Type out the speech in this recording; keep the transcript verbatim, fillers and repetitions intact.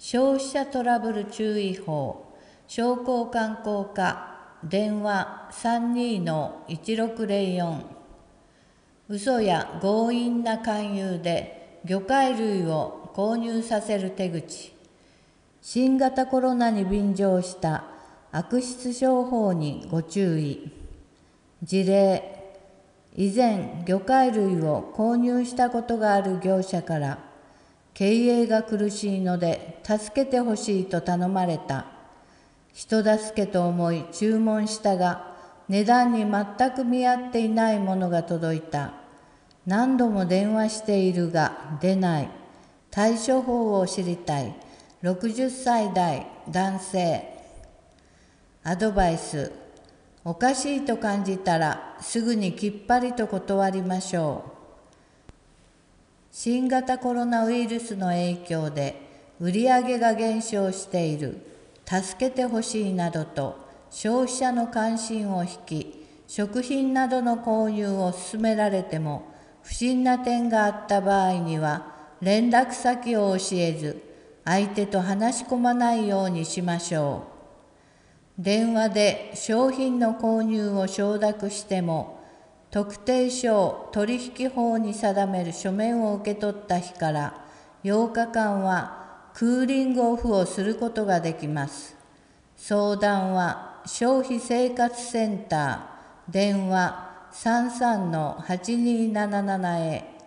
消費者トラブル注意報、商工観光課、電話 さんにーのいちろくぜろよん。嘘や強引な勧誘で魚介類を購入させる手口。新型コロナに便乗した悪質商法にご注意。事例、以前魚介類を購入したことがある業者から、経営が苦しいので助けてほしいと頼まれた。人助けと思い注文したが、値段に全く見合っていないものが届いた。何度も電話しているが出ない。対処法を知りたい。ろくじゅっさい代男性。アドバイス。おかしいと感じたらすぐにきっぱりと断りましょう。新型コロナウイルスの影響で売上が減少している、助けてほしいなどと消費者の関心を引き、食品などの購入を勧められても、不審な点があった場合には連絡先を教えず、相手と話し込まないようにしましょう。電話で商品の購入を承諾しても、特定商取引法に定める書面を受け取った日からようかかんはクーリングオフをすることができます。相談は消費生活センター、電話 さんさんのはちにーなななな へ。